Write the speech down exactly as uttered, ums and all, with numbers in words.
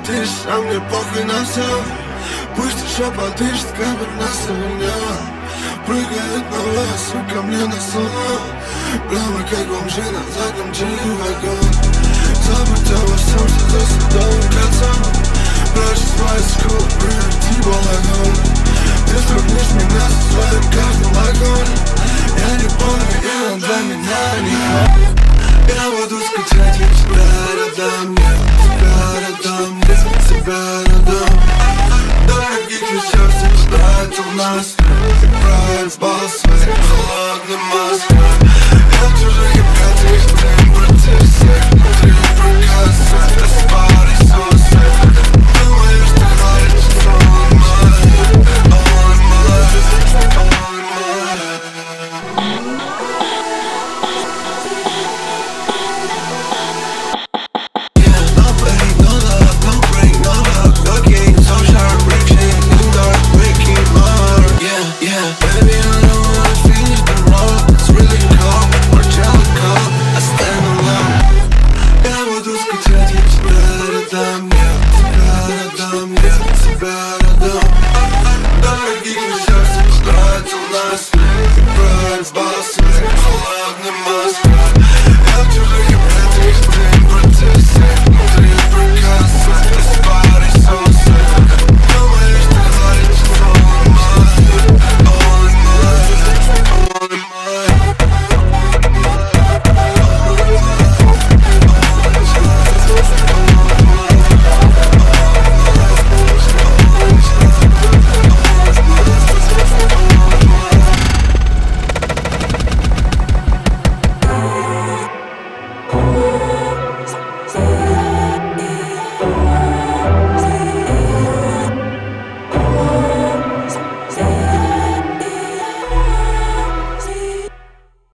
летишь, а мне похуй на все. Пусть еще подышит, капает на меня. Прыгает новая сука мне на сон. Прямо как бомжи на заднем G-вагон. Забудь обо всем, что за садовым кольцом. Прочь свой скул, прекрати балагон. Ты сравнишь меня со своим каждым лагоном. Я не помню, и он для меня никто. Я буду скучать лишь тебя рядом. Нет тебя рядом, нет тебя рядом. Дорогих вещах все ждать у нас. Ты правильно спал своим холодным маском. Я в чужих объятиях, ты против всех.